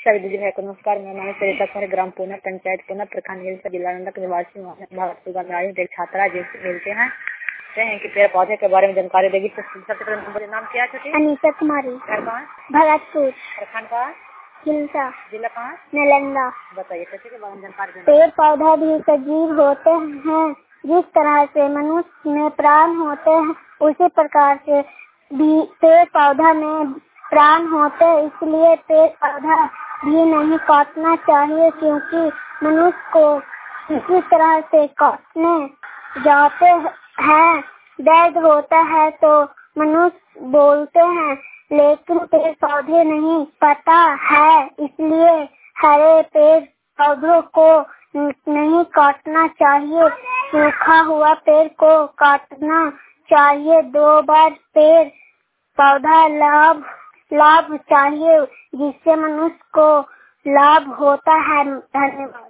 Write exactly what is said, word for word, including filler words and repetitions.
सभी दीदी भाई को नमस्कार। मेरा नाम सरिता कुमारी, ग्राम पूना, पंचायत पूना, प्रखंड हिलसा, जिला नालंदा के निवासी भारत एक छात्रा जिनसे मिलते हैं हैं कि पेड़ पौधे के बारे में जानकारी देगी। तो सबसे पहले मुझे नाम क्या है? अनीता कुमारी। घर कहाँ? भरतपुर। प्रखंड कहाँ? हिलसा। जिला कहाँ? नालंदा। बताइए कैसे के बारे में जानकारी। पेड़ पौधा भी सजीव होते हैं। जिस तरह से मनुष्य में प्राण होते हैं उसी प्रकार से भी पेड़ पौधा में प्राण होते हैं। इसलिए पेड़ पौधा भी नहीं काटना चाहिए, क्योंकि मनुष्य को इसी तरह से काटने जाते हैं दर्द होता है तो मनुष्य बोलते हैं, लेकिन पेड़ पौधे नहीं पता है। इसलिए हरे पेड़ पौधों को नहीं काटना चाहिए, सूखा हुआ पेड़ को काटना चाहिए। दो बार पेड़ पौधा लाभ लाभ चाहिए, जिससे मनुष्य को लाभ होता है। धन्यवाद।